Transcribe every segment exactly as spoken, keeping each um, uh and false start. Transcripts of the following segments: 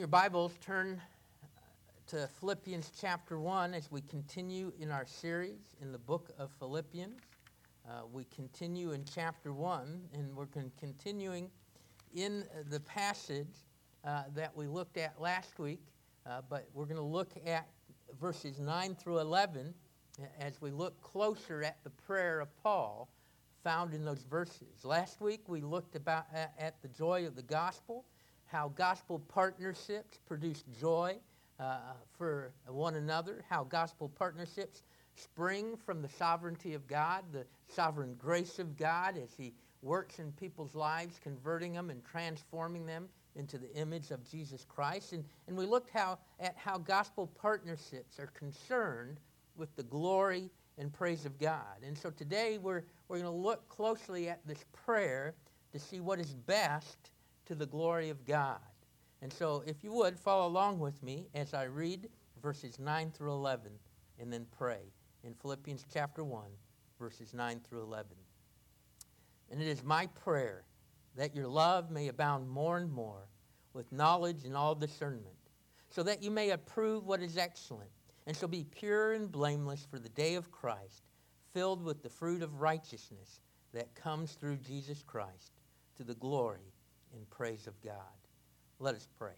Your Bibles, turn to Philippians chapter one as we continue in our series in the book of Philippians. Uh, we continue in chapter one, and we're con- continuing in the passage uh, that we looked at last week, uh, but we're going to look at verses nine through eleven as we look closer at the prayer of Paul found in those verses. Last week we looked about at, at the joy of the gospel, how gospel partnerships produce joy uh, for one another, how gospel partnerships spring from the sovereignty of God, the sovereign grace of God as he works in people's lives, converting them and transforming them into the image of Jesus Christ. And, and we looked how, at how gospel partnerships are concerned with the glory and praise of God. And so today we're, we're going to look closely at this prayer to see what is best to the glory of God. And so if you would, follow along with me as I read verses nine through eleven and then pray in Philippians chapter one, verses nine through eleven. And it is my prayer that your love may abound more and more with knowledge and all discernment, so that you may approve what is excellent, and shall be pure and blameless for the day of Christ, filled with the fruit of righteousness that comes through Jesus Christ, to the glory and praise of God. Let us pray.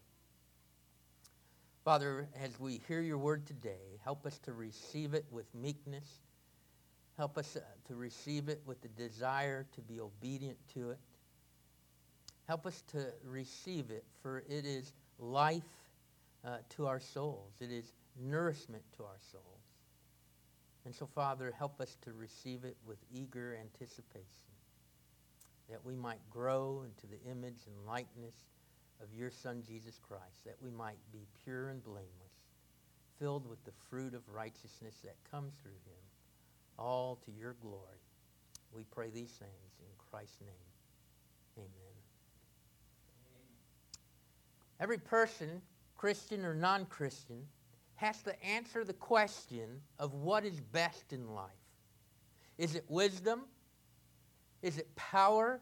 Father, as we hear your word today, help us to receive it with meekness. Help us to receive it with the desire to be obedient to it. Help us to receive it, for it is life uh, to our souls. It is nourishment to our souls. And so, Father, help us to receive it with eager anticipation, that we might grow into the image and likeness of your Son, Jesus Christ, that we might be pure and blameless, filled with the fruit of righteousness that comes through him, all to your glory. We pray these things in Christ's name. Amen. Every person, Christian or non-Christian, has to answer the question of what is best in life. Is it wisdom? Is it power?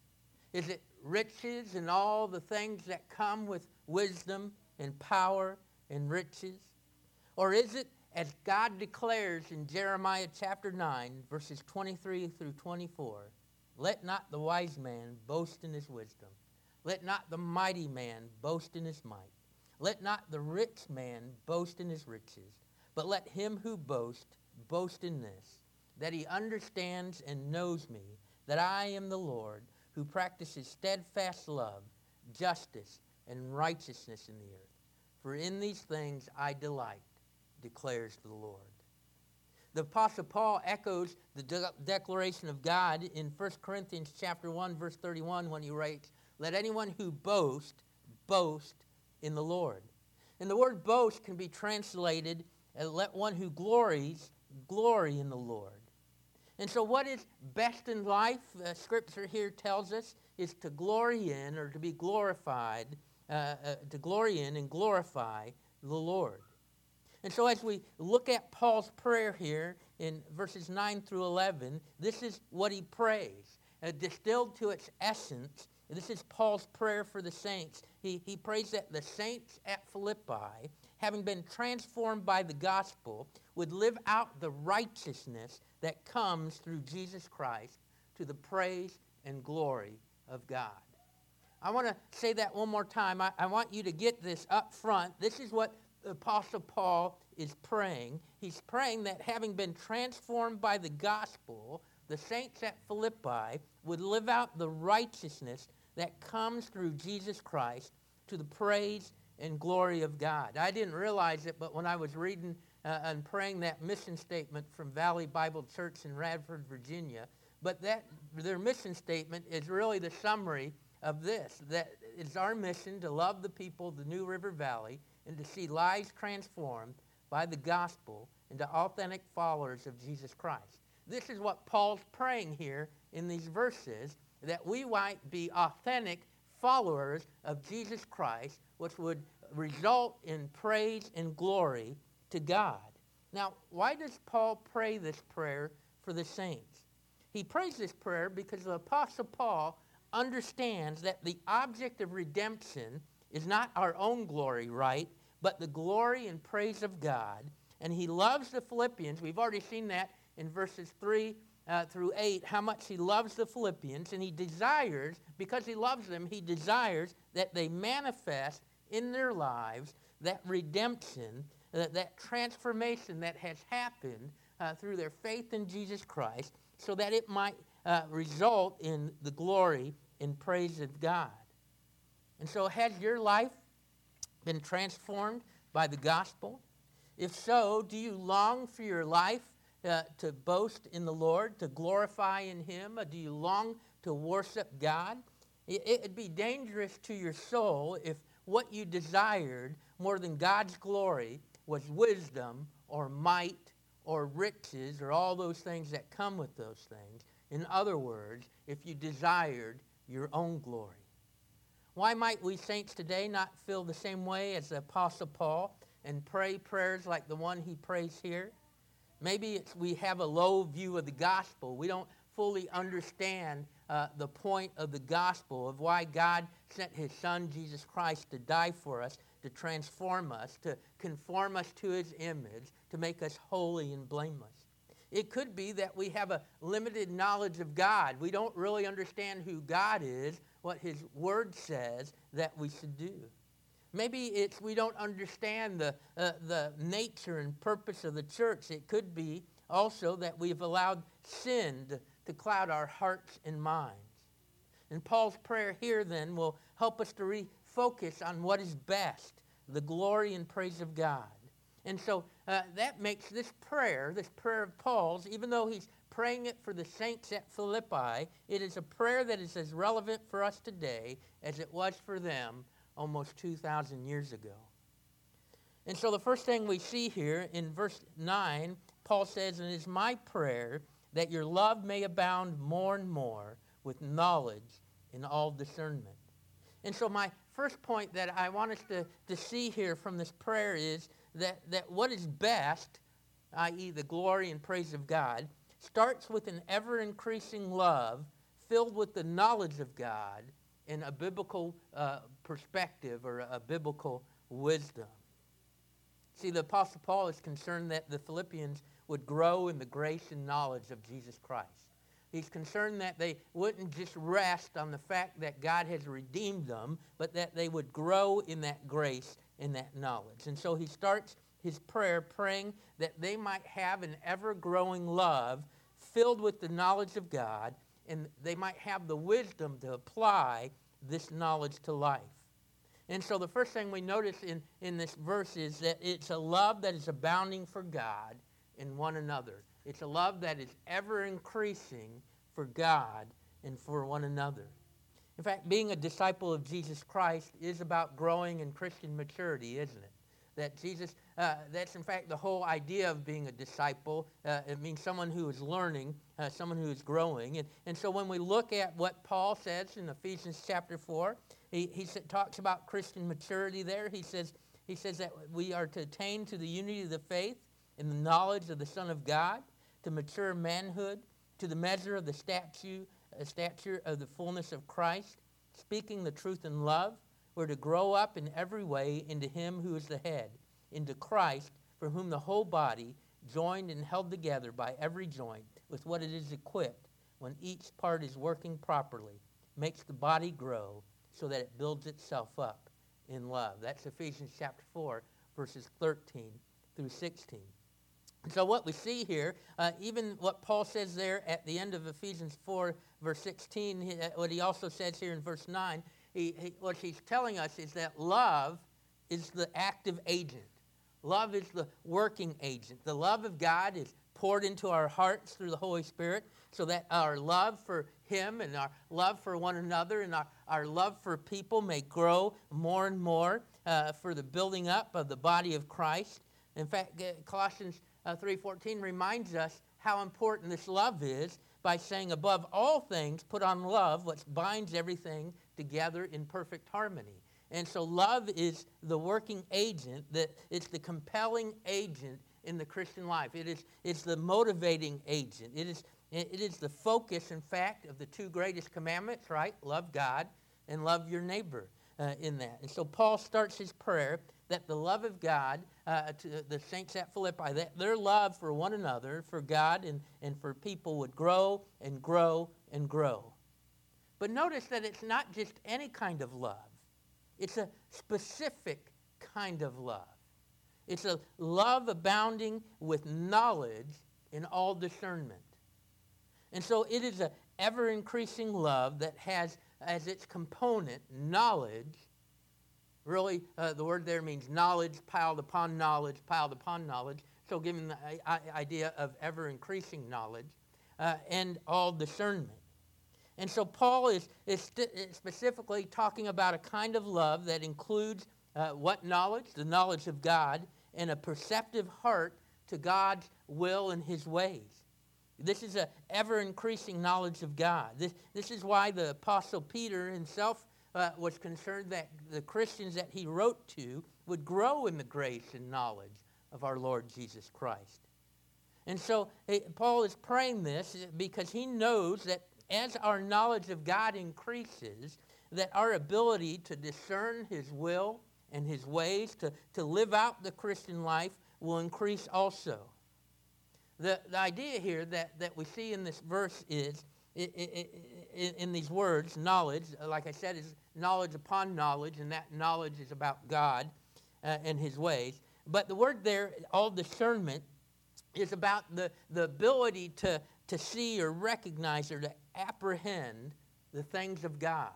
Is it riches and all the things that come with wisdom and power and riches? Or is it, as God declares in Jeremiah chapter nine, verses twenty-three through twenty-four, let not the wise man boast in his wisdom. Let not the mighty man boast in his might. Let not the rich man boast in his riches. But let him who boasts boast in this, that he understands and knows me, that I am the Lord, who practices steadfast love, justice, and righteousness in the earth. For in these things I delight, declares the Lord. The Apostle Paul echoes the de- declaration of God in First Corinthians chapter one, verse thirty-one, when he writes, let anyone who boasts, boast in the Lord. And the word boast can be translated, uh, let one who glories, glory in the Lord. And so what is best in life, uh, Scripture here tells us, is to glory in or to be glorified, uh, uh, to glory in and glorify the Lord. And so as we look at Paul's prayer here in verses nine through eleven, this is what he prays. Uh, distilled to its essence, this is Paul's prayer for the saints. He, he prays that the saints at Philippi, having been transformed by the gospel, would live out the righteousness that comes through Jesus Christ to the praise and glory of God. I want to say that one more time. I, I want you to get this up front. This is what the Apostle Paul is praying. He's praying that having been transformed by the gospel, the saints at Philippi would live out the righteousness that comes through Jesus Christ to the praise and glory of God. I didn't realize it, but when I was reading uh, and praying that mission statement from Valley Bible Church in Radford, Virginia, but that their mission statement is really the summary of this, that it's our mission to love the people of the New River Valley and to see lives transformed by the gospel into authentic followers of Jesus Christ. This is what Paul's praying here in these verses, that we might be authentic followers of Jesus Christ, which would result in praise and glory to God. Now, why does Paul pray this prayer for the saints? He prays this prayer because the Apostle Paul understands that the object of redemption is not our own glory, right, but the glory and praise of God. And he loves the Philippians. We've already seen that in verses three uh, through eight, how much he loves the Philippians. And he desires, because he loves them, he desires that they manifest in their lives that redemption, that, that transformation that has happened uh, through their faith in Jesus Christ, so that it might uh, result in the glory and praise of God. And so has your life been transformed by the gospel? If so, do you long for your life uh, to boast in the Lord, to glorify in him? Or do you long to worship God? It would be dangerous to your soul if what you desired more than God's glory was wisdom or might or riches or all those things that come with those things. In other words, if you desired your own glory. Why might we saints today not feel the same way as the Apostle Paul and pray prayers like the one he prays here? Maybe it's we have a low view of the gospel. We don't fully understand uh, the point of the gospel, of why God sent his son, Jesus Christ, to die for us, to transform us, to conform us to his image, to make us holy and blameless. It could be that we have a limited knowledge of God. We don't really understand who God is, what his word says that we should do. Maybe it's we don't understand the, uh, the nature and purpose of the church. It could be also that we've allowed sin to, to cloud our hearts and minds. And Paul's prayer here then will help us to refocus on what is best, the glory and praise of God. And so uh, that makes this prayer, this prayer of Paul's, even though he's praying it for the saints at Philippi, it is a prayer that is as relevant for us today as it was for them almost two thousand years ago. And so the first thing we see here in verse nine, Paul says, "And it is my prayer that your love may abound more and more with knowledge in all discernment." And so my first point that I want us to, to see here from this prayer is that, that what is best, that is the glory and praise of God, starts with an ever-increasing love filled with the knowledge of God in a biblical uh, perspective or a, a biblical wisdom. See, the Apostle Paul is concerned that the Philippians would grow in the grace and knowledge of Jesus Christ. He's concerned that they wouldn't just rest on the fact that God has redeemed them, but that they would grow in that grace and that knowledge. And so he starts his prayer praying that they might have an ever-growing love filled with the knowledge of God, and they might have the wisdom to apply this knowledge to life. And so the first thing we notice in, in this verse is that it's a love that is abounding for God and one another. It's a love that is ever increasing for God and for one another. In fact, being a disciple of Jesus Christ is about growing in Christian maturity, isn't it? That Jesus, uh, that's in fact the whole idea of being a disciple. Uh, it means someone who is learning, uh, someone who is growing. And, and so when we look at what Paul says in Ephesians chapter four, he, he talks about Christian maturity there. He says, he says that we are to attain to the unity of the faith in the knowledge of the Son of God, to mature manhood, to the measure of the statue, uh, stature of the fullness of Christ, speaking the truth in love. We're to grow up in every way into him who is the head, into Christ, from whom the whole body, joined and held together by every joint, with what it is equipped, when each part is working properly, makes the body grow so that it builds itself up in love. That's Ephesians chapter four, verses thirteen through sixteen. And so what we see here, uh, even what Paul says there at the end of Ephesians four, verse sixteen, he, uh, what he also says here in verse nine, He, he, what he's telling us is that love is the active agent. Love is the working agent. The love of God is poured into our hearts through the Holy Spirit so that our love for him and our love for one another and our, our love for people may grow more and more uh, for the building up of the body of Christ. In fact, Colossians uh, three fourteen reminds us how important this love is by saying, above all things, put on love, which binds everything together in perfect harmony. And so love is the working agent, that it's the compelling agent in the Christian life. It is it's the motivating agent. It is it is the focus, in fact, of the two greatest commandments, right? Love God and love your neighbor. uh, in that. And so Paul starts his prayer that the love of God uh, to the saints at Philippi, that their love for one another, for God and, and for people would grow and grow and grow. But notice that it's not just any kind of love. It's a specific kind of love. It's a love abounding with knowledge in all discernment. And so it is an ever-increasing love that has as its component knowledge. Really, uh, the word there means knowledge piled upon knowledge, piled upon knowledge. So giving the I- idea of ever-increasing knowledge uh, and all discernment. And so Paul is, is st- specifically talking about a kind of love that includes uh, what knowledge? The knowledge of God and a perceptive heart to God's will and his ways. This is an ever-increasing knowledge of God. This, this is why the Apostle Peter himself uh, was concerned that the Christians that he wrote to would grow in the grace and knowledge of our Lord Jesus Christ. And so hey, Paul is praying this because he knows that as our knowledge of God increases, that our ability to discern his will and his ways, to, to live out the Christian life, will increase also. The, the idea here that, that we see in this verse is, in, in, in these words, knowledge, like I said, is knowledge upon knowledge, and that knowledge is about God uh, and his ways. But the word there, all discernment, is about the, the ability to, to see or recognize or to apprehend the things of God.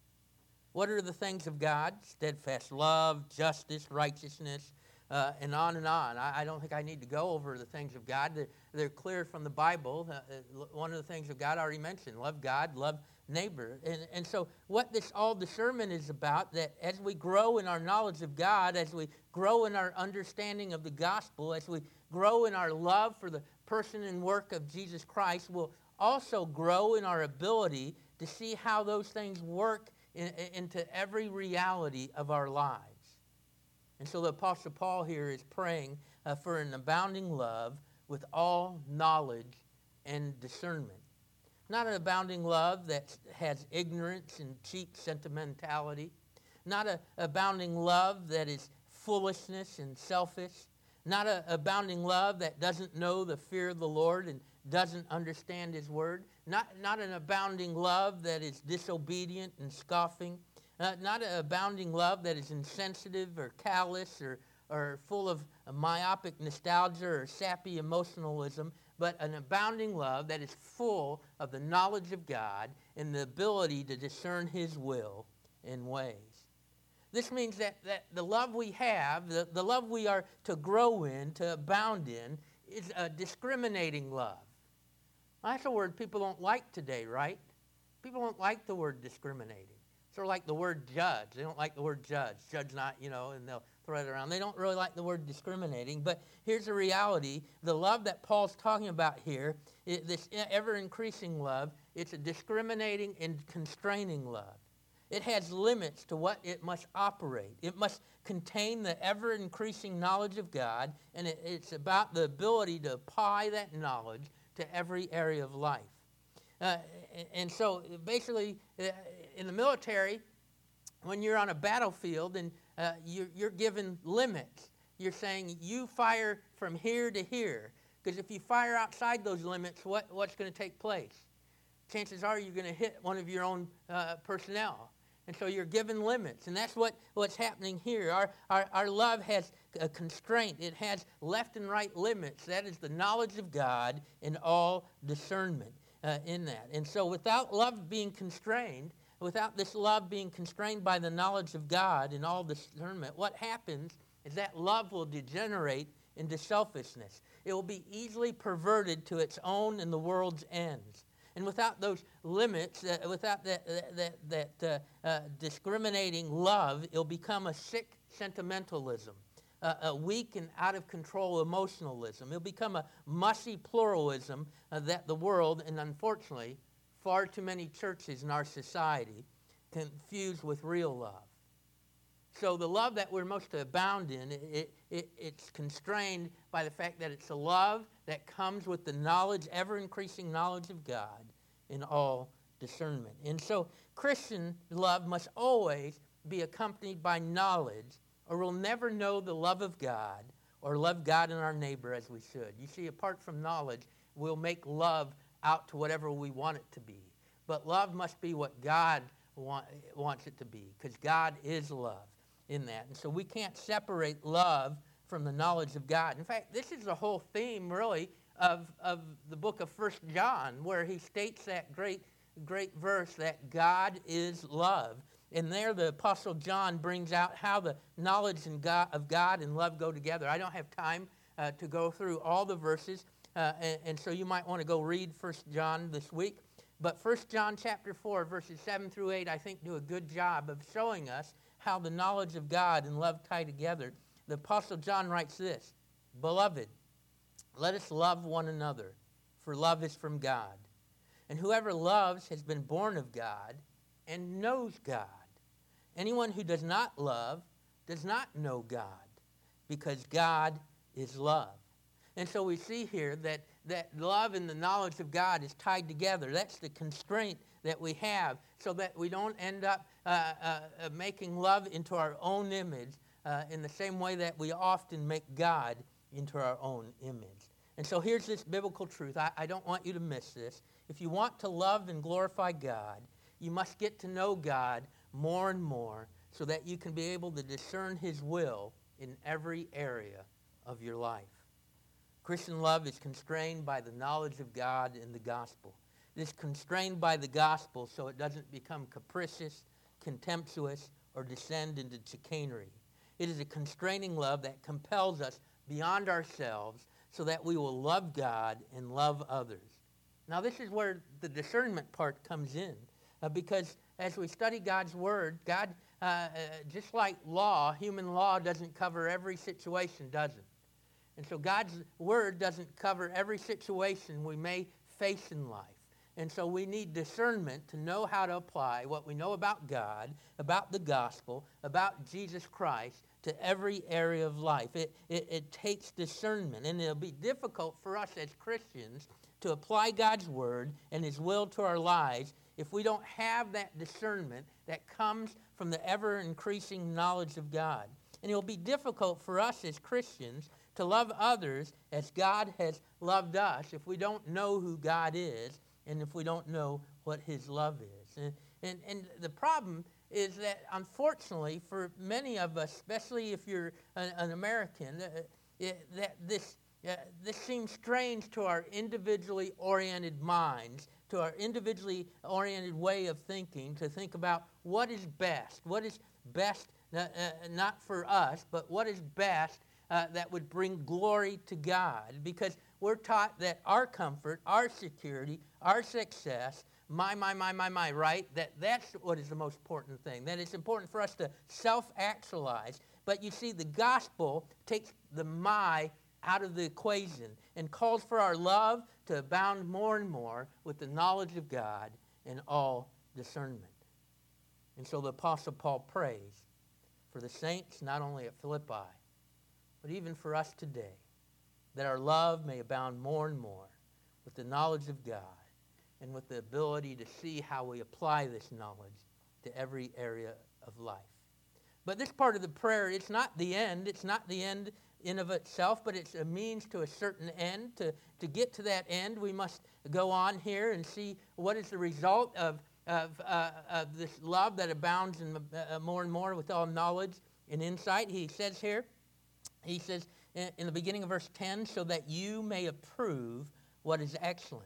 What are the things of God? Steadfast love, justice, righteousness, uh, and on and on. I, I don't think I need to go over the things of God. They're, they're clear from the Bible. Uh, one of the things of God I already mentioned, love God, love neighbor. And, and so what this all discernment is about, that as we grow in our knowledge of God, as we grow in our understanding of the gospel, as we grow in our love for the person and work of Jesus Christ, we'll also grow in our ability to see how those things work in, in, into every reality of our lives. And so the Apostle Paul here is praying uh, for an abounding love with all knowledge and discernment. Not an abounding love that has ignorance and cheap sentimentality. Not an abounding love that is foolishness and selfish. Not an abounding love that doesn't know the fear of the Lord and doesn't understand his word. Not, not an abounding love that is disobedient and scoffing. Uh, not an abounding love that is insensitive or callous or, or full of myopic nostalgia or sappy emotionalism, but an abounding love that is full of the knowledge of God and the ability to discern his will and ways. This means that, that the love we have, the, the love we are to grow in, to abound in, is a discriminating love. That's a word people don't like today, right? People don't like the word discriminating. Sort of like the word judge. They don't like the word judge. Judge not, you know, and they'll throw it around. They don't really like the word discriminating. But here's the reality. The love that Paul's talking about here, it, this ever-increasing love, it's a discriminating and constraining love. It has limits to what it must operate. It must contain the ever-increasing knowledge of God, and it, it's about the ability to apply that knowledge to every area of life. Uh, and so basically, uh, in the military, when you're on a battlefield and uh, you're, you're given limits, you're saying you fire from here to here. Because if you fire outside those limits, what, what's going to take place? Chances are you're going to hit one of your own uh, personnel. And so you're given limits. And that's what, what's happening here. Our, our, our love has a constraint. It has left and right limits. That is the knowledge of God and all discernment uh, in that. And so without love being constrained, without this love being constrained by the knowledge of God and all discernment, what happens is that love will degenerate into selfishness. It will be easily perverted to its own and the world's ends. And without those limits, uh, without that, that, that uh, uh, discriminating love, it'll become a sick sentimentalism, uh, a weak and out-of-control emotionalism. It'll become a mushy pluralism uh, that the world, and unfortunately, far too many churches in our society, confuse with real love. So the love that we're most to abound in, it, it, it's constrained by the fact that it's a love that comes with the knowledge, ever-increasing knowledge of God in all discernment. And so Christian love must always be accompanied by knowledge, or we'll never know the love of God or love God and our neighbor as we should. You see, apart from knowledge, we'll make love out to whatever we want it to be. But love must be what God want, wants it to be, because God is love in that. And so we can't separate love from the knowledge of God. In fact, this is the whole theme, really, of, of the book of First John, where he states that great, great verse that God is love. And there the Apostle John brings out how the knowledge and God, of God and love go together. I don't have time uh, to go through all the verses, uh, and, and so you might want to go read First John this week. But First John chapter four, verses seven through eight, I think do a good job of showing us how the knowledge of God and love tie together. The Apostle John writes this, "Beloved, let us love one another, for love is from God. And whoever loves has been born of God and knows God. Anyone who does not love does not know God, because God is love." And so we see here that, that love and the knowledge of God is tied together. That's the constraint that we have, so that we don't end up uh, uh, uh, making love into our own image uh, in the same way that we often make God into our own image. And so here's this biblical truth. I, I don't want you to miss this. If you want to love and glorify God, you must get to know God more and more so that you can be able to discern his will in every area of your life. Christian love is constrained by the knowledge of God and the gospel. It is constrained by the gospel so it doesn't become capricious, contemptuous, or descend into chicanery. It is a constraining love that compels us beyond ourselves so that we will love God and love others. Now this is where the discernment part comes in, uh, because as we study God's word, God, uh, uh, just like law, human law doesn't cover every situation, does it? And so God's word doesn't cover every situation we may face in life. And so we need discernment to know how to apply what we know about God, about the gospel, about Jesus Christ to every area of life. It, it, it takes discernment, and it'll be difficult for us as Christians to apply God's word and his will to our lives if we don't have that discernment that comes from the ever-increasing knowledge of God. And it'll be difficult for us as Christians to love others as God has loved us if we don't know who God is and if we don't know what his love is. And, and, and the problem is that, unfortunately, for many of us, especially if you're an, an American, uh, it, that this, uh, this seems strange to our individually oriented minds, to our individually oriented way of thinking, to think about what is best, what is best uh, uh, not for us, but what is best uh, that would bring glory to God, because we're taught that our comfort, our security, our success, my, my, my, my, my, right? That that's what is the most important thing. That it's important for us to self-actualize. But you see, the gospel takes the my out of the equation and calls for our love to abound more and more with the knowledge of God and all discernment. And so the Apostle Paul prays for the saints, not only at Philippi, but even for us today, that our love may abound more and more with the knowledge of God and with the ability to see how we apply this knowledge to every area of life. But this part of the prayer, it's not the end. It's not the end in of itself, but it's a means to a certain end. To, to get to that end, we must go on here and see what is the result of, of, uh, of this love that abounds in, uh, more and more with all knowledge and insight. He says here, he says in, in the beginning of verse ten, so that you may approve what is excellent.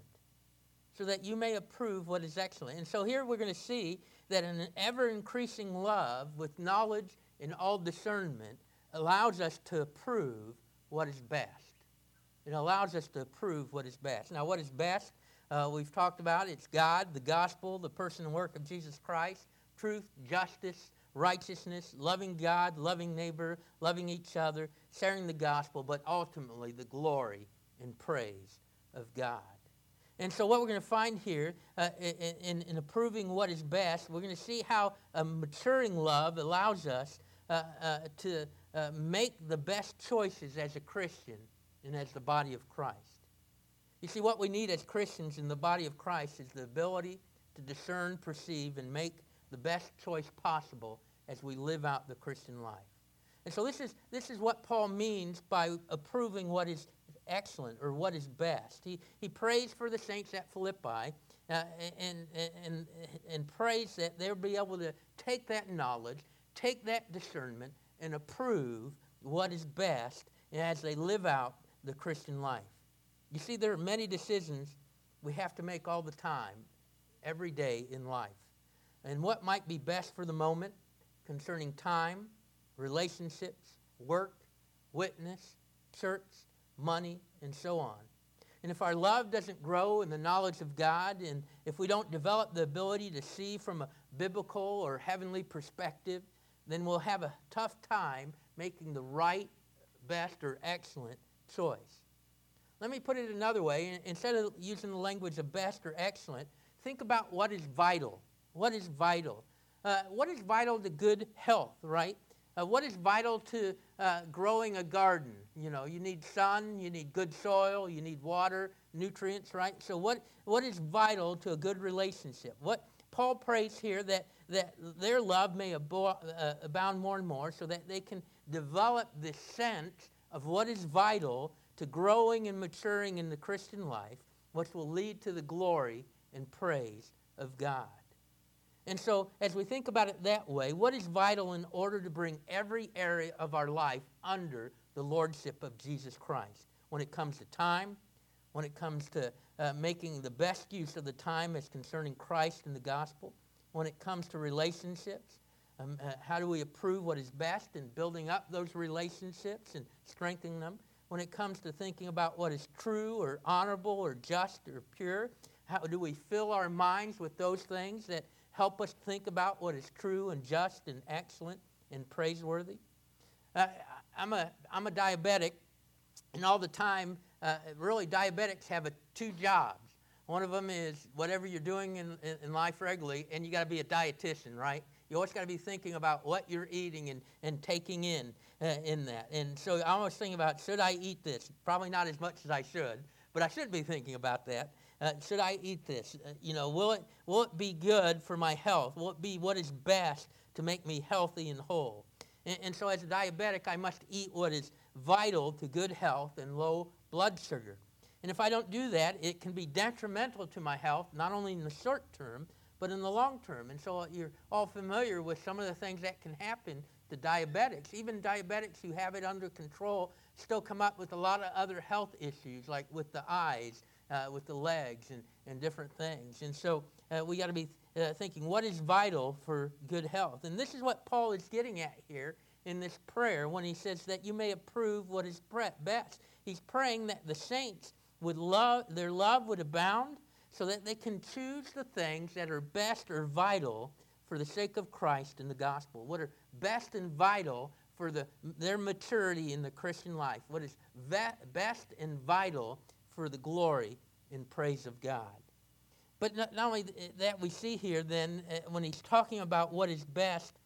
So that you may approve what is excellent. And so here we're going to see that an ever-increasing love with knowledge and all discernment allows us to approve what is best. It allows us to approve what is best. Now, what is best? Uh, we've talked about it's God, the gospel, the person and work of Jesus Christ, truth, justice, righteousness, loving God, loving neighbor, loving each other, sharing the gospel, but ultimately the glory and praise of God. And so what we're going to find here uh, in, in approving what is best, we're going to see how a maturing love allows us uh, uh, to uh, make the best choices as a Christian and as the body of Christ. You see, what we need as Christians in the body of Christ is the ability to discern, perceive, and make the best choice possible as we live out the Christian life. And so this is, this is what Paul means by approving what is excellent or what is best. He, he prays for the saints at Philippi uh, and, and, and prays that they'll be able to take that knowledge, take that discernment, and approve what is best as they live out the Christian life. You see, there are many decisions we have to make all the time, every day in life. And what might be best for the moment concerning time, relationships, work, witness, church, money, and so on. And if our love doesn't grow in the knowledge of God, and if we don't develop the ability to see from a biblical or heavenly perspective, then we'll have a tough time making the right, best, or excellent choice. Let me put it another way. Instead of using the language of best or excellent, think about what is vital. What is vital? Uh, what is vital to good health, right? Uh, what is vital to uh, growing a garden? You know, you need sun, you need good soil, you need water, nutrients, right? So what, what is vital to a good relationship? What Paul prays here that, that their love may abo- uh, abound more and more so that they can develop this sense of what is vital to growing and maturing in the Christian life, which will lead to the glory and praise of God. And so, as we think about it that way, what is vital in order to bring every area of our life under the lordship of Jesus Christ? When it comes to time, when it comes to uh, making the best use of the time as concerning Christ and the gospel, when it comes to relationships, um, uh, how do we approve what is best in building up those relationships and strengthening them? When it comes to thinking about what is true or honorable or just or pure, how do we fill our minds with those things that help us think about what is true and just and excellent and praiseworthy? Uh, I'm a I'm a diabetic, and all the time, uh, really, diabetics have a, two jobs. One of them is whatever you're doing in, in, in life regularly, and you got to be a dietitian, right? You always got to be thinking about what you're eating and, and taking in uh, in that. And so I'm always thinking about, should I eat this? Probably not as much as I should, but I should be thinking about that. Uh, should I eat this? Uh, you know, will it will it be good for my health? Will it be what is best to make me healthy and whole? And, and so as a diabetic, I must eat what is vital to good health and low blood sugar. And if I don't do that, it can be detrimental to my health, not only in the short term, but in the long term. And so you're all familiar with some of the things that can happen to diabetics. Even diabetics who have it under control still come up with a lot of other health issues, like with the eyes, uh, with the legs, and, and different things. And so uh, we got to be uh, thinking, what is vital for good health? And this is what Paul is getting at here in this prayer when he says that you may approve what is best. He's praying that the saints would love, their love would abound, so that they can choose the things that are best or vital for the sake of Christ and the gospel, what are best and vital for the, their maturity in the Christian life, what is va- best and vital for the glory and praise of God. But not, not only that, we see here then, uh, when he's talking about what is best,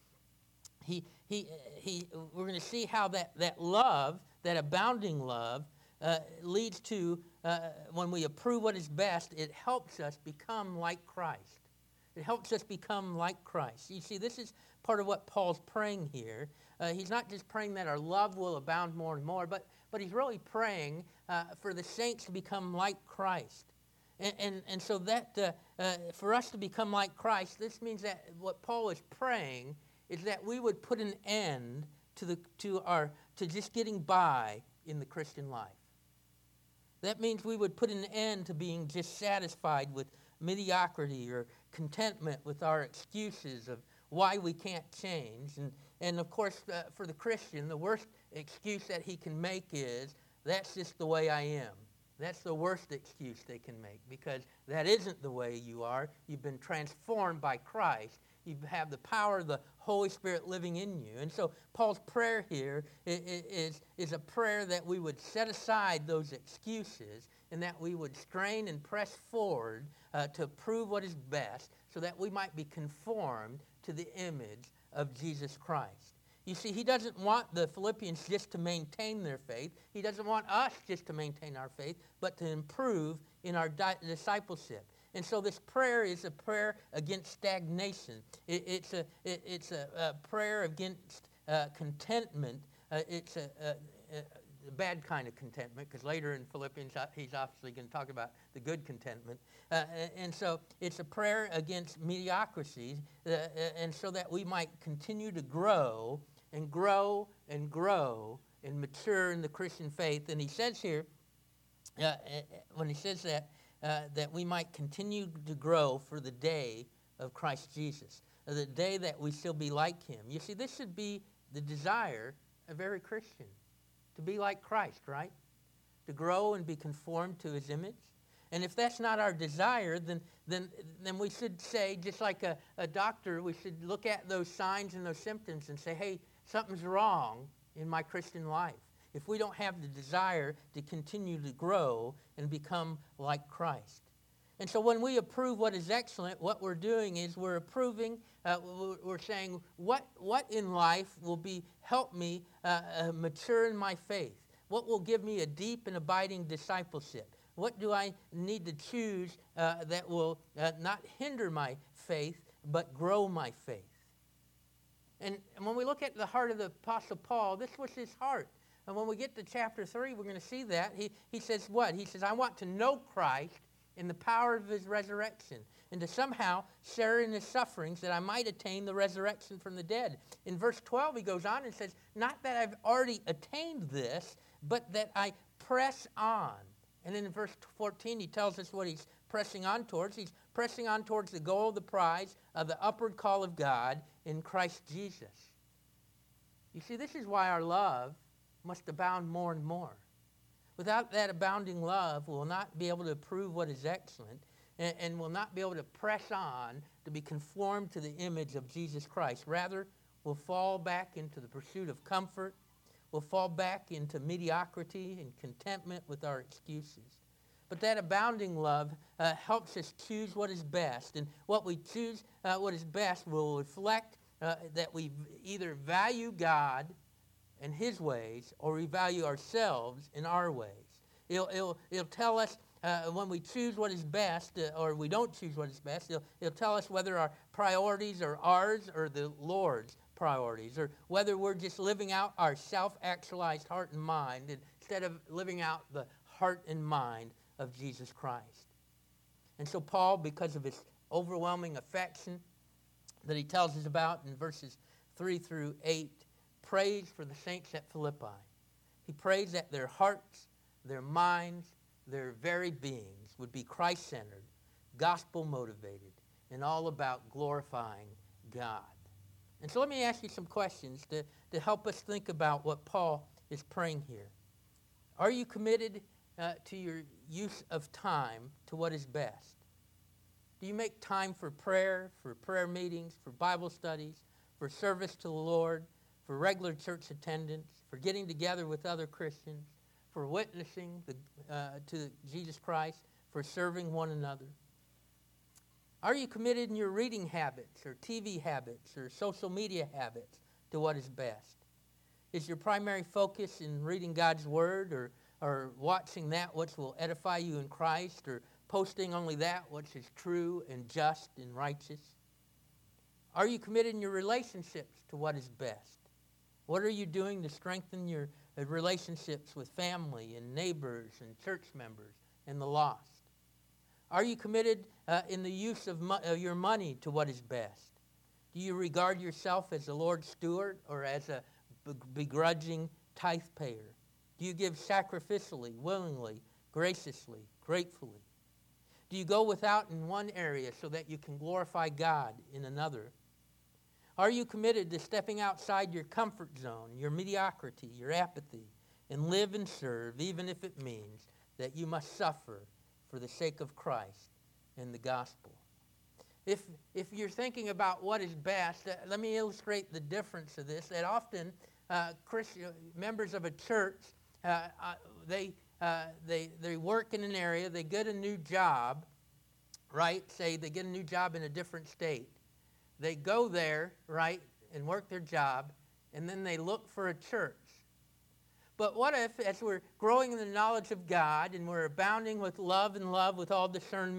he, he, he, we're going to see how that, that love, that abounding love, uh, leads to, uh, when we approve what is best, it helps us become like Christ. It helps us become like Christ. You see, this is part of what Paul's praying here. Uh, he's not just praying that our love will abound more and more, but, but he's really praying uh, for the saints to become like Christ. And, and, and so that uh, uh, for us to become like Christ, this means that what Paul is praying is that we would put an end to the to our to just getting by in the Christian life. That means we would put an end to being just satisfied with mediocrity or contentment with our excuses of why we can't change. And, and of course, uh, for the Christian, the worst excuse that he can make is, that's just the way I am. That's the worst excuse they can make, because that isn't the way you are. You've been transformed by Christ. You have the power of the Holy Spirit living in you. And so Paul's prayer here is, is a prayer that we would set aside those excuses and that we would strain and press forward uh, to prove what is best so that we might be conformed to the image of Jesus Christ. You see, he doesn't want the Philippians just to maintain their faith. He doesn't want us just to maintain our faith, but to improve in our di- discipleship. And so this prayer is a prayer against stagnation. It, it's a, it, it's a, a prayer against uh, contentment. Uh, it's a, a, a a bad kind of contentment, because later in Philippians uh, he's obviously going to talk about the good contentment. Uh, and so it's a prayer against mediocrity, uh, and so that we might continue to grow and grow and grow and mature in the Christian faith. And he says here, uh, when he says that, uh, that we might continue to grow for the day of Christ Jesus, uh, the day that we shall be like him. You see, this should be the desire of every Christian. To be like Christ, right? To grow and be conformed to his image. And if that's not our desire, then then then we should say, just like a, a doctor, we should look at those signs and those symptoms and say, hey, something's wrong in my Christian life. If we don't have the desire to continue to grow and become like Christ. And so when we approve what is excellent, what we're doing is we're approving, uh, we're saying, what what in life will be help me uh, uh, mature in my faith? What will give me a deep and abiding discipleship? What do I need to choose uh, that will uh, not hinder my faith, but grow my faith? And, and when we look at the heart of the Apostle Paul, this was his heart. And when we get to chapter three, we're going to see that. He, he says what? He says, I want to know Christ in the power of his resurrection, and to somehow share in his sufferings, that I might attain the resurrection from the dead. In verse twelve, he goes on and says, not that I've already attained this, but that I press on. And then in verse fourteen, he tells us what he's pressing on towards. He's pressing on towards the goal of the prize of the upward call of God in Christ Jesus. You see, this is why our love must abound more and more. Without that abounding love, we'll not be able to prove what is excellent, and, and will not be able to press on to be conformed to the image of Jesus Christ. Rather, we'll fall back into the pursuit of comfort. We'll fall back into mediocrity and contentment with our excuses. But that abounding love uh, helps us choose what is best. And what we choose, uh, what is best, will reflect uh, that we either value God and his ways, or we value ourselves in our ways. It'll, it'll, it'll tell us uh, when we choose what is best, uh, or we don't choose what is best, it'll, it'll tell us whether our priorities are ours or the Lord's priorities, or whether we're just living out our self-actualized heart and mind instead of living out the heart and mind of Jesus Christ. And so Paul, because of his overwhelming affection that he tells us about in verses three through eight, prays for the saints at Philippi. He prays that their hearts, their minds, their very beings would be Christ-centered, gospel-motivated, and all about glorifying God. And so let me ask you some questions to, to help us think about what Paul is praying here. Are you committed uh, to your use of time to what is best? Do you make time for prayer, for prayer meetings, for Bible studies, for service to the Lord, for regular church attendance, for getting together with other Christians, for witnessing the, uh, to Jesus Christ, for serving one another? Are you committed in your reading habits or T V habits or social media habits to what is best? Is your primary focus in reading God's Word, or, or watching that which will edify you in Christ, or posting only that which is true and just and righteous? Are you committed in your relationships to what is best? What are you doing to strengthen your relationships with family and neighbors and church members and the lost? Are you committed uh, in the use of mo- uh, your money to what is best? Do you regard yourself as a Lord's steward or as a be- begrudging tithe payer? Do you give sacrificially, willingly, graciously, gratefully? Do you go without in one area so that you can glorify God in another? Are you committed to stepping outside your comfort zone, your mediocrity, your apathy, and live and serve, even if it means that you must suffer for the sake of Christ and the gospel? If, if you're thinking about what is best, uh, let me illustrate the difference of this. That often uh, Christian members of a church, uh, uh, they, uh, they, they work in an area, they get a new job, right? Say they get a new job in a different state. They go there, right, and work their job, and then they look for a church. But what if, as we're growing in the knowledge of God, and we're abounding with love and love with all discernment,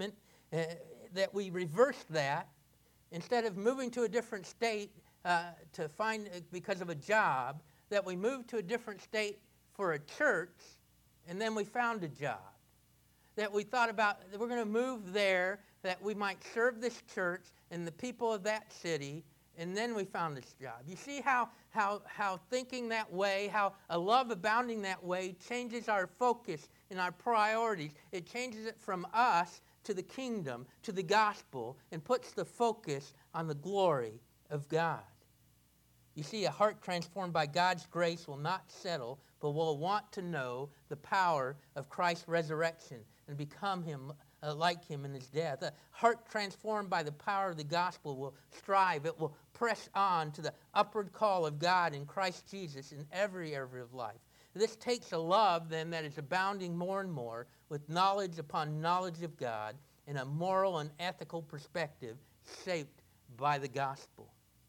uh, that we reverse that. Instead of moving to a different state uh, to find, uh, because of a job, that we moved to a different state for a church, and then we found a job. That we thought about, that we're going to move there, that we might serve this church and the people of that city, and then we found this job. You see how, how, how thinking that way, how a love abounding that way changes our focus and our priorities. It changes it from us to the kingdom, to the gospel, and puts the focus on the glory of God. You see, a heart transformed by God's grace will not settle, but will want to know the power of Christ's resurrection and become him, uh, like him in his death. A heart transformed by the power of the gospel will strive. It will press on to the upward call of God in Christ Jesus in every area of life. This takes a love, then, that is abounding more and more with knowledge upon knowledge of God and a moral and ethical perspective shaped by the gospel.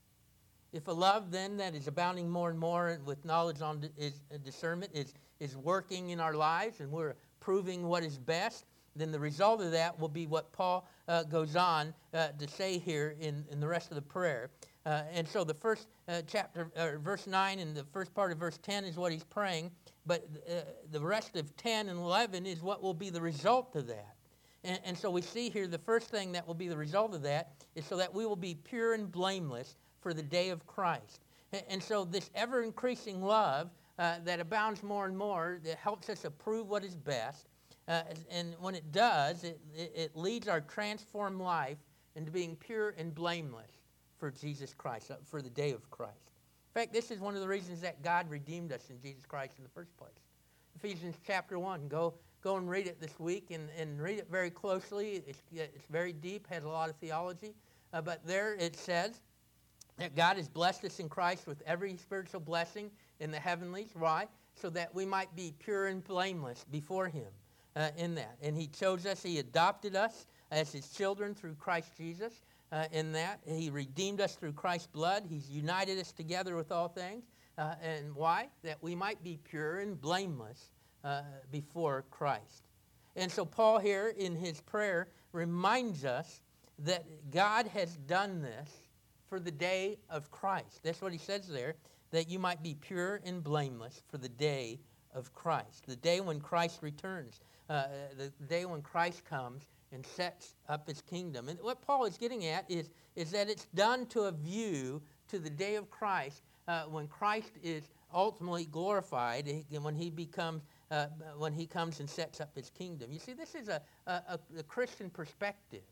If a love, then, that is abounding more and more with knowledge on is, uh, discernment is, is working in our lives and we're proving what is best, then the result of that will be what Paul uh, goes on uh, to say here in, in the rest of the prayer. Uh, and so the first uh, chapter, uh, verse nine and the first part of verse ten is what he's praying, but uh, the rest of ten and eleven is what will be the result of that. And, and so we see here the first thing that will be the result of that is so that we will be pure and blameless for the day of Christ. And, and so this ever-increasing love uh, that abounds more and more, that helps us approve what is best, uh, and when it does, it, it, it leads our transformed life into being pure and blameless for Jesus Christ, uh, for the day of Christ. In fact, this is one of the reasons that God redeemed us in Jesus Christ in the first place. Ephesians chapter one, go go and read it this week and, and read it very closely. It's, it's very deep, has a lot of theology, uh, but there it says that God has blessed us in Christ with every spiritual blessing in the heavenlies. Why? So that we might be pure and blameless before him uh, in that. And he chose us, he adopted us as his children through Christ Jesus. Uh, in that. He redeemed us through Christ's blood. He's united us together with all things. Uh, and why? That we might be pure and blameless uh, before Christ. And so Paul here in his prayer reminds us that God has done this for the day of Christ. That's what he says there, that you might be pure and blameless for the day of Christ, the day when Christ returns, uh, the day when Christ comes and sets up his kingdom. And what Paul is getting at is, is that it's done to a view to the day of Christ, uh, when Christ is ultimately glorified, and when he becomes, uh, when he comes and sets up his kingdom. You see, this is a, a, a Christian perspective.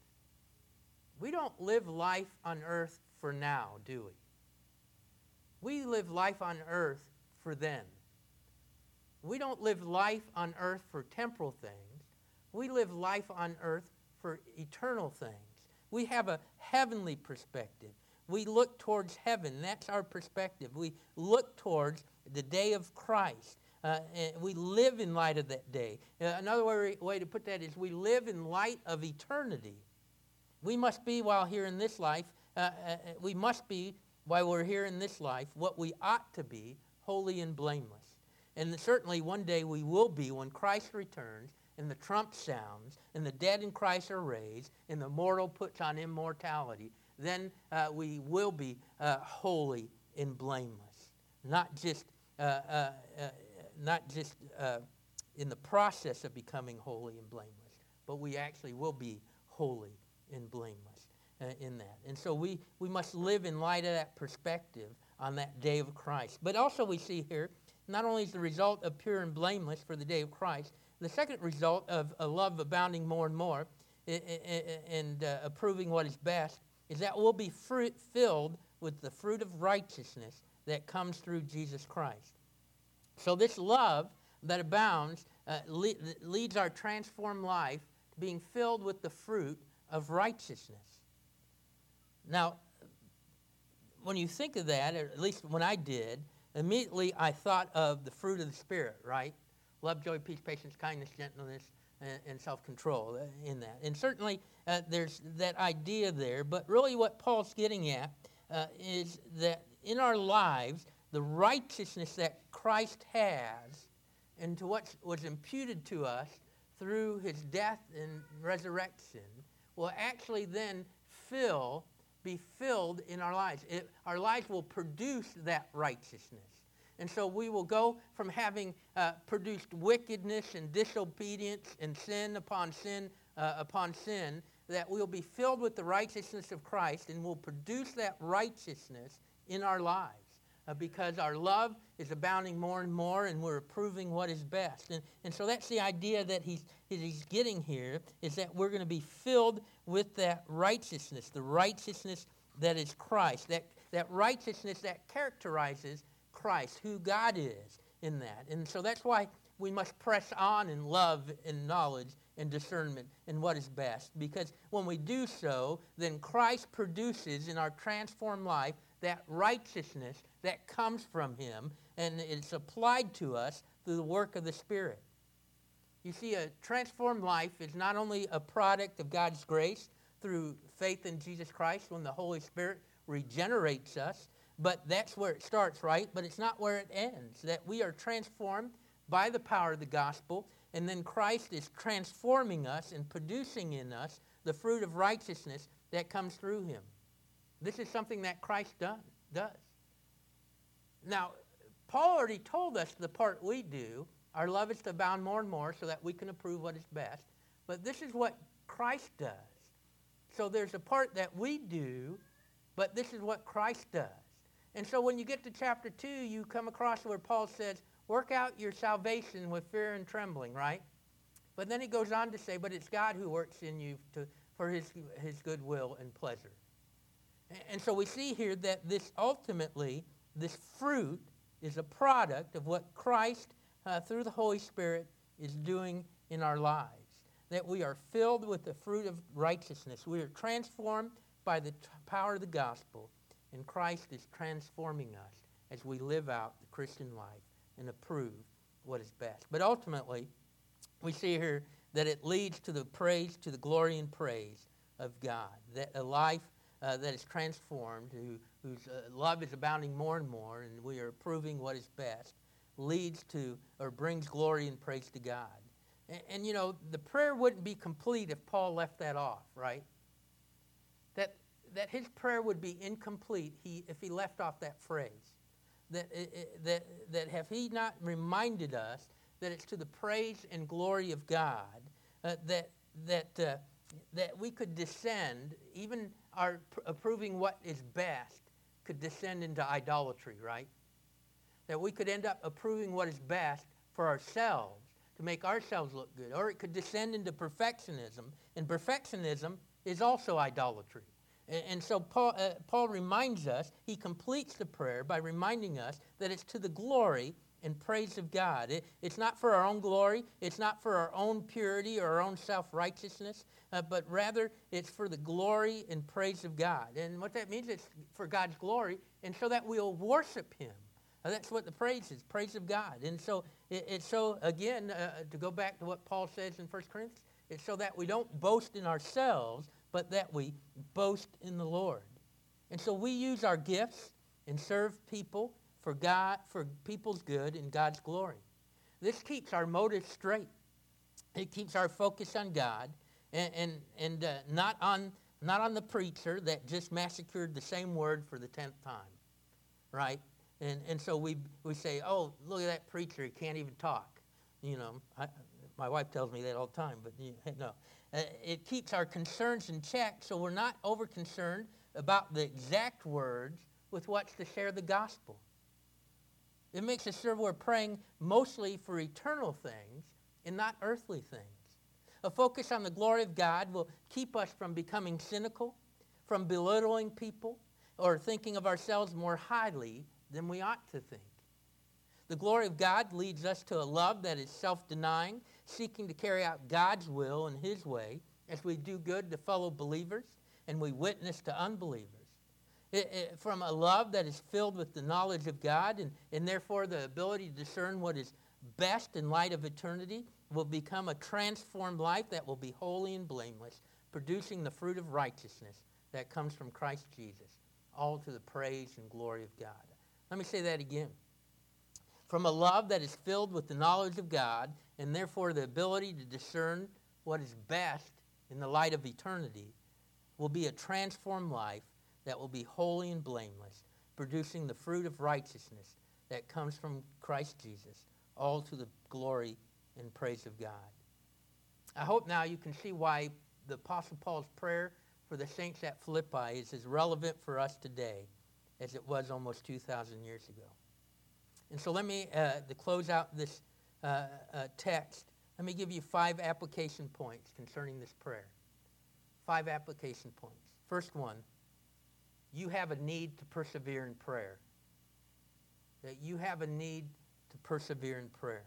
We don't live life on earth for now, do we? We live life on earth for then. We don't live life on earth for temporal things. We live life on earth for eternal things. We have a heavenly perspective. We look towards heaven. That's our perspective. We look towards the day of Christ. Uh, and we live in light of that day. Uh, another way, way to put that is we live in light of eternity. We must be, while here in this life, uh, uh, we must be, while we're here in this life, what we ought to be, holy and blameless. And certainly one day we will be when Christ returns, and the trump sounds, and the dead in Christ are raised, and the mortal puts on immortality. Then uh, we will be uh, holy and blameless, not just uh, uh, uh, not just uh, in the process of becoming holy and blameless, but we actually will be holy and blameless uh, in that. And so we we must live in light of that perspective on that day of Christ. But also we see here, not only is the result of pure and blameless for the day of Christ, the second result of a love abounding more and more and uh, approving what is best is that we'll be fruit filled with the fruit of righteousness that comes through Jesus Christ. So this love that abounds uh, le- leads our transformed life to being filled with the fruit of righteousness. Now, when you think of that, or at least when I did, immediately I thought of the fruit of the Spirit, right? Love, joy, peace, patience, kindness, gentleness, and, and self-control in that. And certainly uh, there's that idea there, but really what Paul's getting at uh, is that in our lives, the righteousness that Christ has and to what was imputed to us through his death and resurrection will actually then fill, be filled in our lives. It, our lives will produce that righteousness. And so we will go from having uh, produced wickedness and disobedience and sin upon sin uh, upon sin, that we'll be filled with the righteousness of Christ and will produce that righteousness in our lives uh, because our love is abounding more and more and we're approving what is best. And, and so that's the idea that he's, that he's getting here, is that we're going to be filled with that righteousness, the righteousness that is Christ, that, that righteousness that characterizes Christ, who God is in that. And so that's why we must press on in love and knowledge and discernment in what is best. Because when we do so, then Christ produces in our transformed life that righteousness that comes from him, and it's applied to us through the work of the Spirit. You see, a transformed life is not only a product of God's grace through faith in Jesus Christ when the Holy Spirit regenerates us, but that's where it starts, right? But it's not where it ends, that we are transformed by the power of the gospel, and then Christ is transforming us and producing in us the fruit of righteousness that comes through him. This is something that Christ done, does. Now, Paul already told us the part we do. Our love is to abound more and more so that we can approve what is best. But this is what Christ does. So there's a part that we do, but this is what Christ does. And so when you get to chapter two, you come across where Paul says, work out your salvation with fear and trembling, right? But then he goes on to say, but it's God who works in you to, for his, his good will and pleasure. And so we see here that this ultimately, this fruit is a product of what Christ, uh, through the Holy Spirit, is doing in our lives. That we are filled with the fruit of righteousness. We are transformed by the t- power of the gospel. And Christ is transforming us as we live out the Christian life and approve what is best. But ultimately, we see here that it leads to the praise, to the glory and praise of God. That a life uh, that is transformed, who, whose uh, love is abounding more and more, and we are approving what is best, leads to or brings glory and praise to God. And, and you know, the prayer wouldn't be complete if Paul left that off, right? That that his prayer would be incomplete he, if he left off that phrase. That, that, that have he not reminded us that it's to the praise and glory of God uh, that, that, uh, that we could descend, even our pr- approving what is best, could descend into idolatry, right? That we could end up approving what is best for ourselves, to make ourselves look good. Or it could descend into perfectionism, and perfectionism is also idolatry. And so Paul, uh, Paul reminds us, he completes the prayer by reminding us that it's to the glory and praise of God. It, it's not for our own glory. It's not for our own purity or our own self-righteousness, uh, but rather it's for the glory and praise of God. And what that means is for God's glory, and so that we'll worship him. Uh, that's what the praise is, praise of God. And so it, it's so, again, uh, to go back to what Paul says in First Corinthians, it's so that we don't boast in ourselves, but that we boast in the Lord. And so we use our gifts and serve people for God, for people's good and God's glory. This keeps our motives straight. It keeps our focus on God and and, and uh, not on not on the preacher that just massacred the same word for the tenth time, right? And and so we we say, oh, look at that preacher, he can't even talk. You know, I, my wife tells me that all the time, but you know. Uh, it keeps our concerns in check, so we're not over-concerned about the exact words with which to share the gospel. It makes us sure we're praying mostly for eternal things and not earthly things. A focus on the glory of God will keep us from becoming cynical, from belittling people, or thinking of ourselves more highly than we ought to think. The glory of God leads us to a love that is self-denying, seeking to carry out God's will and his way as we do good to fellow believers and we witness to unbelievers. It, it, from a love that is filled with the knowledge of God and, and therefore the ability to discern what is best in light of eternity will become a transformed life that will be holy and blameless, producing the fruit of righteousness that comes from Christ Jesus, all to the praise and glory of God. Let me say that again. From a love that is filled with the knowledge of God and therefore the ability to discern what is best in the light of eternity will be a transformed life that will be holy and blameless, producing the fruit of righteousness that comes from Christ Jesus, all to the glory and praise of God. I hope now you can see why the Apostle Paul's prayer for the saints at Philippi is as relevant for us today as it was almost two thousand years ago. And so let me, uh, to close out this uh, uh, text, let me give you five application points concerning this prayer. Five application points. First one, you have a need to persevere in prayer. That you have a need to persevere in prayer.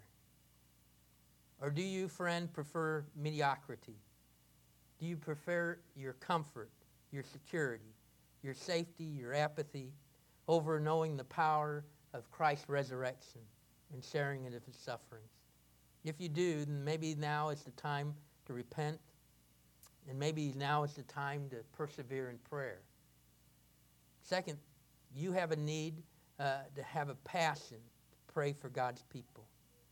Or do you, friend, prefer mediocrity? Do you prefer your comfort, your security, your safety, your apathy, over knowing the power of Christ's resurrection and sharing it of his sufferings? If you do, then maybe now is the time to repent, and maybe now is the time to persevere in prayer. Second, you have a need uh, to have a passion to pray for God's people.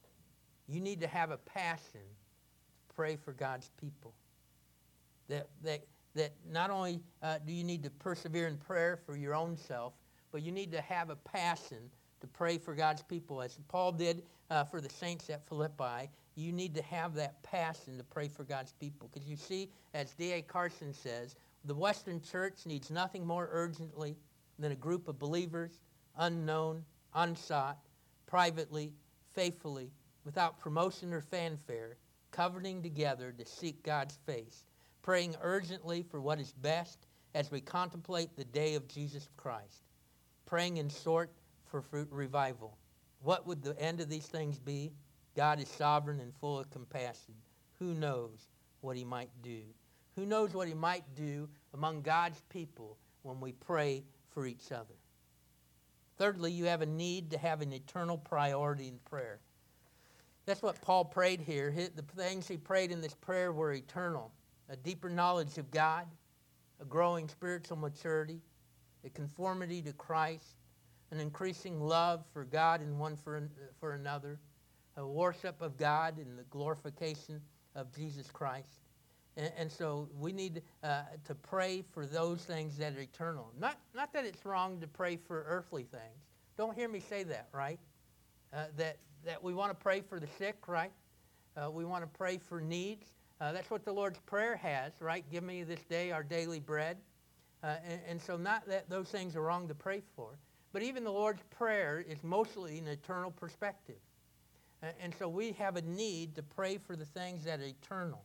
You need to have a passion to pray for God's people. That, that, that not only uh, do you need to persevere in prayer for your own self, but you need to have a passion to pray for God's people. As Paul did uh, for the saints at Philippi, you need to have that passion to pray for God's people. Because you see, as D A Carson says, the Western church needs nothing more urgently than a group of believers, unknown, unsought, privately, faithfully, without promotion or fanfare, covenanting together to seek God's face, praying urgently for what is best as we contemplate the day of Jesus Christ, praying in short for fruit revival. What would the end of these things be? God is sovereign and full of compassion. Who knows what he might do? Who knows what he might do among God's people when we pray for each other? Thirdly, you have a need to have an eternal priority in prayer. That's what Paul prayed here. The things he prayed in this prayer were eternal. A deeper knowledge of God, a growing spiritual maturity, a conformity to Christ, an increasing love for God and one for, for another, a worship of God and the glorification of Jesus Christ. And, and so we need uh, to pray for those things that are eternal. Not, not that it's wrong to pray for earthly things. Don't hear me say that, right? Uh, that, that we want to pray for the sick, right? Uh, we want to pray for needs. Uh, that's what the Lord's Prayer has, right? Give me this day our daily bread. Uh, and, and so not that those things are wrong to pray for, but even the Lord's Prayer is mostly an eternal perspective. Uh, and so we have a need to pray for the things that are eternal.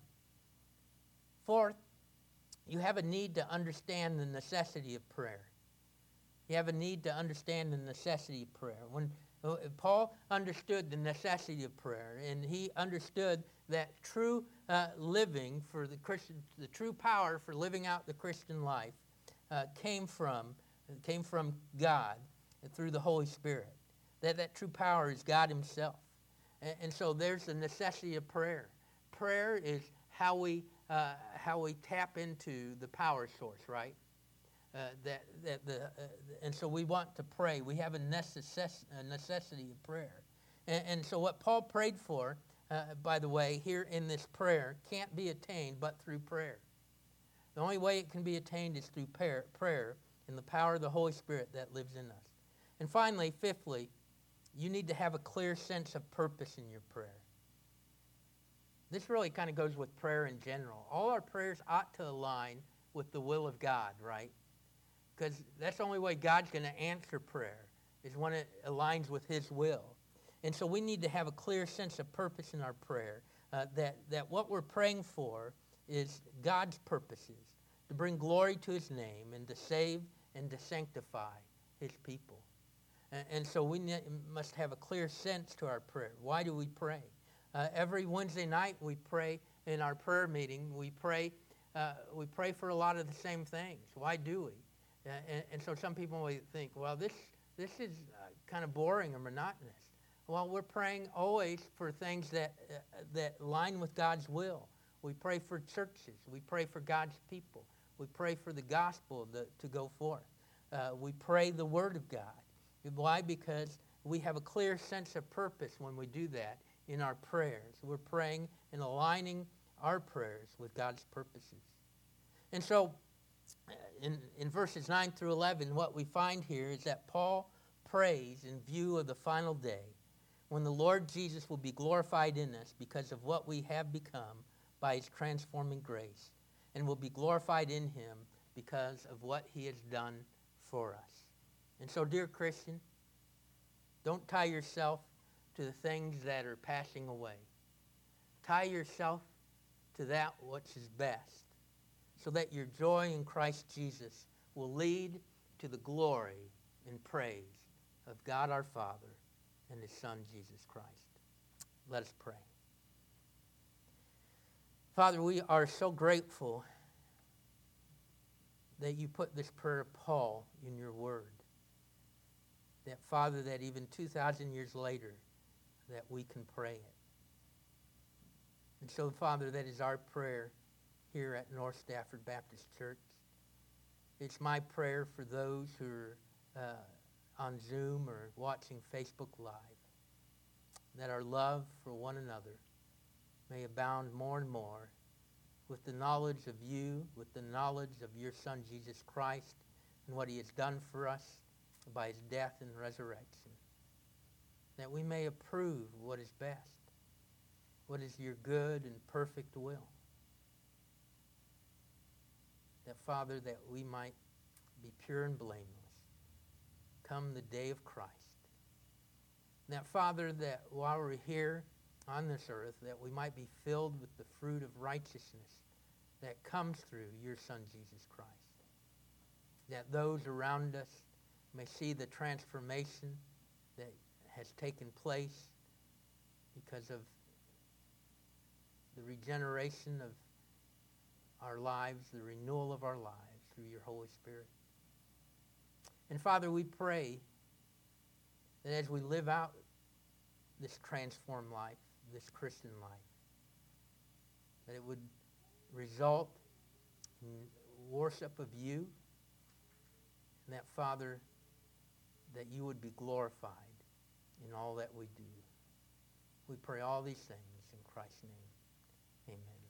Fourth, you have a need to understand the necessity of prayer. You have a need to understand the necessity of prayer. When uh, Paul understood the necessity of prayer, and he understood that true uh, living for the Christian, the true power for living out the Christian life uh, came from came from God through the Holy Spirit. That that true power is God himself. And, and so there's the necessity of prayer. Prayer is how we uh, how we tap into the power source, right? Uh, that that the uh, and so we want to pray. We have a, necess- a necessity of prayer. And, and so what Paul prayed for, uh, by the way, here in this prayer, can't be attained but through prayer. The only way it can be attained is through prayer, prayer and the power of the Holy Spirit that lives in us. And finally, fifthly, you need to have a clear sense of purpose in your prayer. This really kind of goes with prayer in general. All our prayers ought to align with the will of God, right? Because that's the only way God's going to answer prayer, is when it aligns with his will. And so we need to have a clear sense of purpose in our prayer, uh, that, that what we're praying for is God's purposes, to bring glory to his name and to save and to sanctify his people. And, and so we ne- must have a clear sense to our prayer. Why do we pray? Uh, every Wednesday night we pray in our prayer meeting. We pray, uh, we pray for a lot of the same things. Why do we? Uh, and, and so some people may think, well, this, this is uh, kind of boring or monotonous. Well, we're praying always for things that, uh, that line with God's will. We pray for churches. We pray for God's people. We pray for the gospel to, to go forth. Uh, we pray the word of God. Why? Because we have a clear sense of purpose when we do that in our prayers. We're praying and aligning our prayers with God's purposes. And so in, in verses nine through eleven, what we find here is that Paul prays in view of the final day when the Lord Jesus will be glorified in us because of what we have become by his transforming grace, and will be glorified in him because of what he has done for us. And so, dear Christian, don't tie yourself to the things that are passing away. Tie yourself to that which is best, so that your joy in Christ Jesus will lead to the glory and praise of God our Father and his Son, Jesus Christ. Let us pray. Father, we are so grateful that you put this prayer of Paul in your word. That, Father, that even two thousand years later, that we can pray it. And so, Father, that is our prayer here at North Stafford Baptist Church. It's my prayer for those who are uh, on Zoom or watching Facebook Live, that our love for one another may abound more and more with the knowledge of you, with the knowledge of your Son, Jesus Christ, and what he has done for us by his death and resurrection, that we may approve what is best, what is your good and perfect will. That, Father, that we might be pure and blameless come the day of Christ. That, Father, that while we're here on this earth, that we might be filled with the fruit of righteousness that comes through your Son, Jesus Christ. That those around us may see the transformation that has taken place because of the regeneration of our lives, the renewal of our lives through your Holy Spirit. And Father, we pray that as we live out this transformed life, this Christian life, that it would result in worship of you, and that, Father, that you would be glorified in all that we do. We pray all these things in Christ's name. Amen.